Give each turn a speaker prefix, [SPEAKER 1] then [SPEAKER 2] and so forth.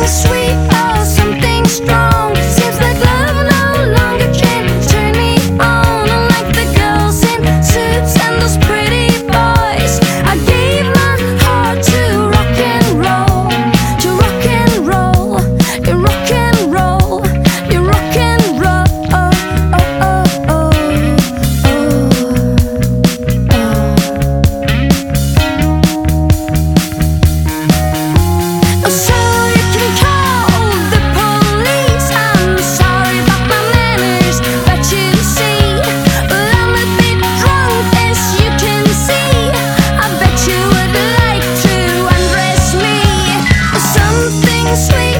[SPEAKER 1] sweet or something strong. Seems like love no longer can turn me on. Like the girls in suits and those pretty boys, I gave my heart to rock and roll, to rock and roll, to rock and roll, to rock and roll. Oh, oh, oh, oh, oh. So you can call the police. I'm sorry about my manners, but you see, well, I'm a bit drunk, as you can see. I bet you would like to undress me. Something sweet